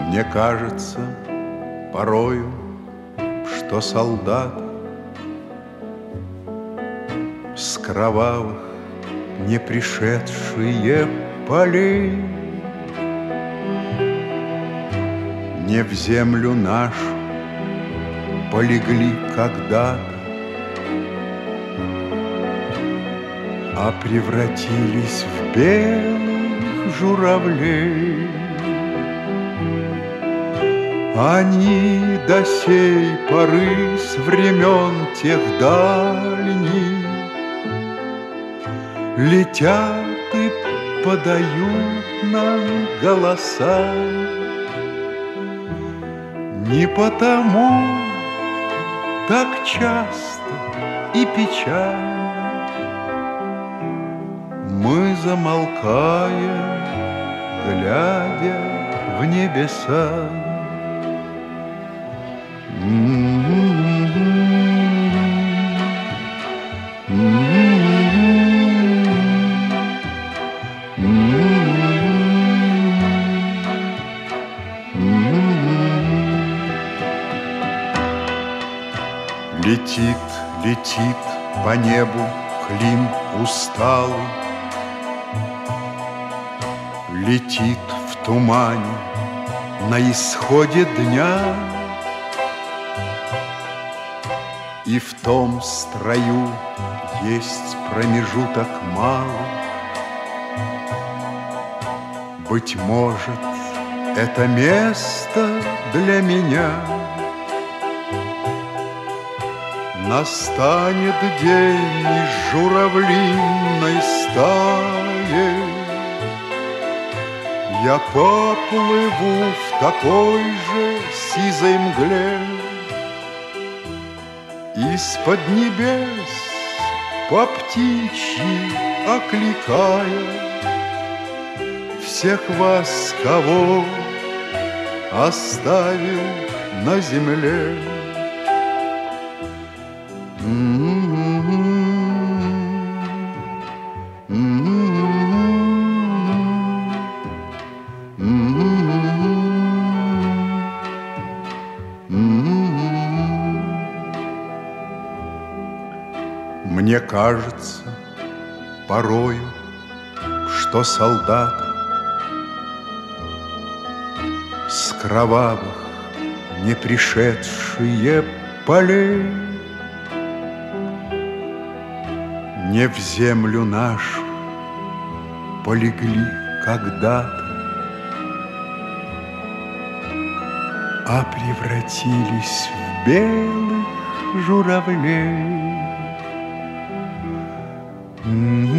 Мне кажется порою, что солдаты с кровавых не пришедшие полей не в землю нашу полегли когда-то, а превратились в белых журавлей. Они до сей поры с времен тех дальних летят и подают нам голоса. Не потому так часто и печально мы замолкаем, глядя в небеса. Летит, летит по небу Клим усталый, летит в тумане на исходе дня, и в том строю есть промежуток малый. Быть может, это место для меня. Настанет день из журавлиной стаи, я поплыву в такой же сизой мгле. Из-под небес по птичьи окликая всех вас, кого оставил на земле. Мне кажется порою, что солдаты с кровавых не пришедшие полей не в землю нашу полегли когда-то, а превратились в белых журавлей.